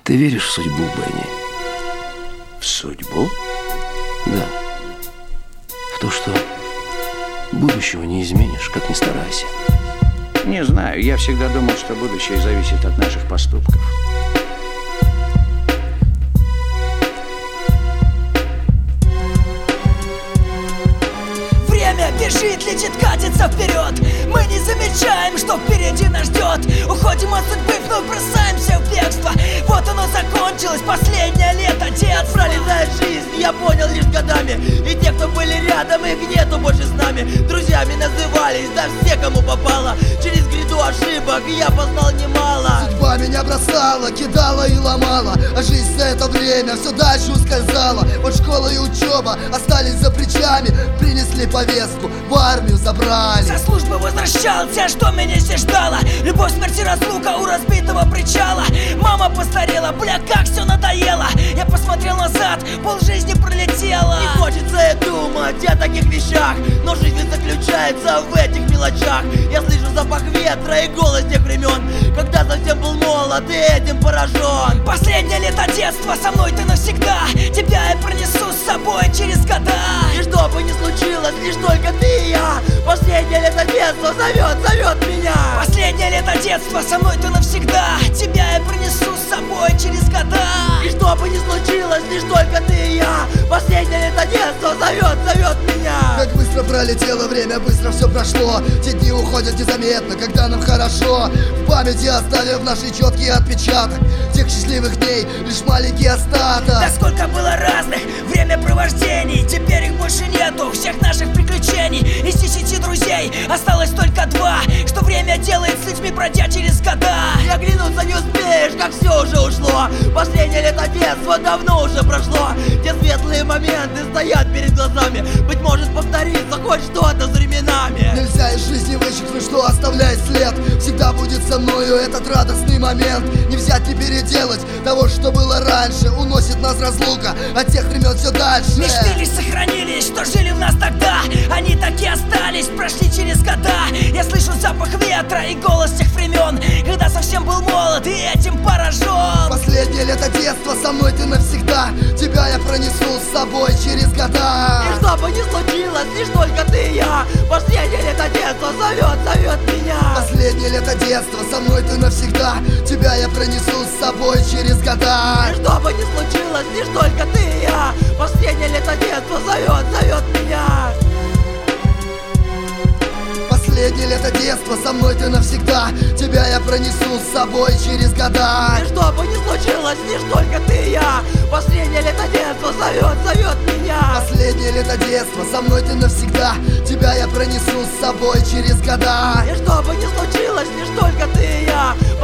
Ты веришь в судьбу, Бенни? В судьбу? Да. В то, что будущего не изменишь, как ни старайся. Не знаю, я всегда думал, что будущее зависит от наших поступков. Время бежит, летит, катится вперед. Мы не замечаем, что впереди нас ждет. Уходим от судьбы, вновь бросаемся в бегство. Вот оно закончилось, последнее лето детства. Пролетает жизнь, я понял лишь годами. И те, кто были рядом, их нету больше с нами. Друзьями назывались, да все, кому попало. Через гряду ошибок я познал немало. Судьба меня бросала, кидала и ломала, а жизнь за это время все дальше ускользала. Вот школа и учеба остались за плечами. Принесли повестку, в армию забрали. Со службы возвращался, что меня здесь ждало. Любовь, смерть и разлука у разбитого причала. Мама постарела, бля, как все надоело. Я посмотрел назад, полжизни пролетела. Не хочется и думать о таких вещах, но жизнь заключается в этих мелочах. Я слышу запах ветра и голос тех времен, когда совсем был молод и этим поражен. Последнее лето детства, со мной ты навсегда. Тебя я пронесу с собой через года. И что бы ни случилось, лишь только ты и я. Последнее лето детства зовет меня. Последнее лето детства, со мной ты навсегда. Тебя я пронесу с собой через года. И что бы ни случилось, лишь только ты и я. Последнее лето детства зовет меня. Как быстро пролетело время, быстро все прошло. Те дни уходят незаметно, когда нам хорошо. В памяти оставив наши четкий отпечаток тех счастливых дней, лишь маленький остаток. Да сколько было разных времяпровождений, теперь их больше нету, всех наших приключений. Из 10 друзей осталось только 2, что время делает с людьми, пройдя через года. И оглянуться не успеешь, как все уже ушло. Последнее лето детства давно уже прошло. Те светлые моменты стоят перед глазами. Быть может повторится хоть что-то с временами. Нельзя из жизни вычеркнуть, что оставляет след. Всегда будет со мною этот радостный момент. Не взять, не переделать того, что было раньше. Уносит нас разлука от тех времен все дальше. Мечты лишь сохранились, что жили в нас тогда. Они так и остались, прошли через года. Я слышу запах ветра и голос тех времен, когда совсем был молод и этим поражен. Последнее лето детства, со мной ты навсегда. Тебя я пронесу с собой через года. И что бы ни случилось, лишь только ты и я. Последнее лето детства зовет меня. Последнее лето детства, со мной ты навсегда. Тебя я пронесу с собой через года. И что бы ни случилось, лишь только ты и я. Последнее лето детства зовет меня. Последнее лето детства, со мной ты навсегда. Тебя я пронесу с собой через года. И что бы ни случилось, лишь только ты и я. Последнее лето детства зовет меня. Последнее лето детства, со мной ты навсегда. Тебя я пронесу с собой через года. И что бы ни случилось, лишь только ты и я.